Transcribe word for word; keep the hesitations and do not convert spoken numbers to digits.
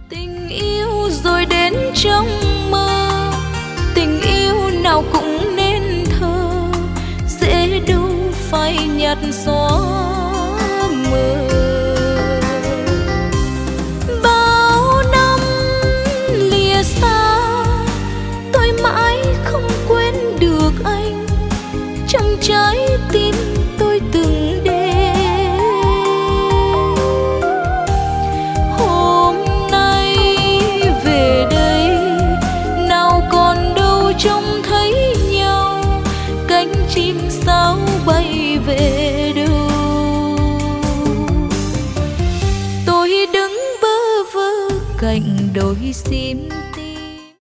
Tình yêu rồi đến trong mơ, tình yêu nào cũng nên thơ, dễ đâu phải nhạt xóa mờ. Bao năm lìa xa, tôi mãi không quên được anh, trong trái tim tôi từng đêm. Hôm nay về đây, nào còn đâu trông thấy nhau, cánh chim sao bay về đâu. Tôi đứng bơ vơ cạnh đồi sim